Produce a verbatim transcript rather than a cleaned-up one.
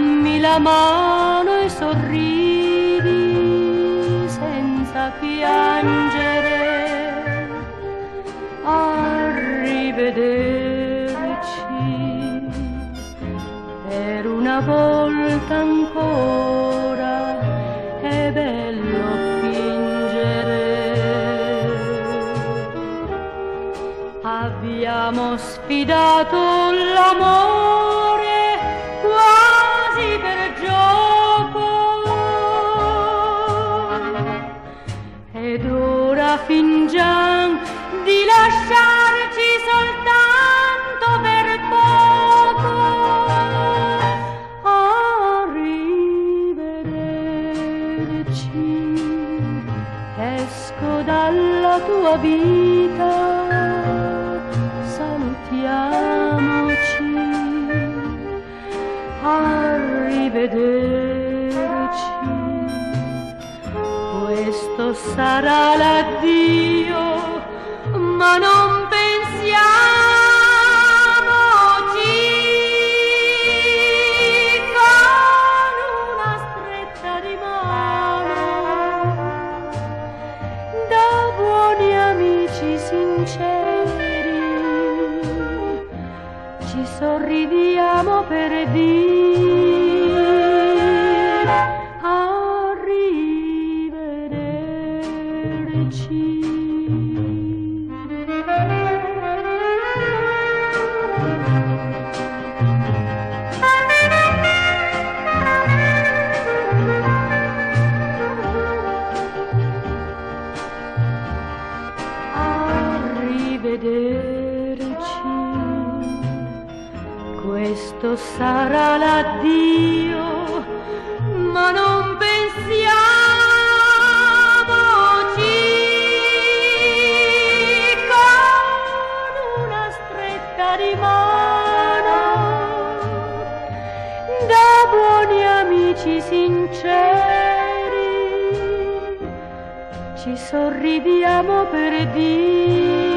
dammi la mano e sorridi senza piangere. Arrivederci, per una volta ancora è bello fingere. Abbiamo sfidato l'amore quasi per gioco ed ora fingiamo di lasciarci soltanto per poco. Arrivederci, esco dalla tua vita, salutiamoci. Arrivederci, questo sarà l'addio, ma non pensiamoci. Con una stretta di mano, da buoni amici sinceri, ci sorridiamo per dire arrivederci. Arrivederci, questo sarà l'addio, ma non pensiamoci. Con una stretta di mano, da buoni amici sinceri, ci sorridiamo per dire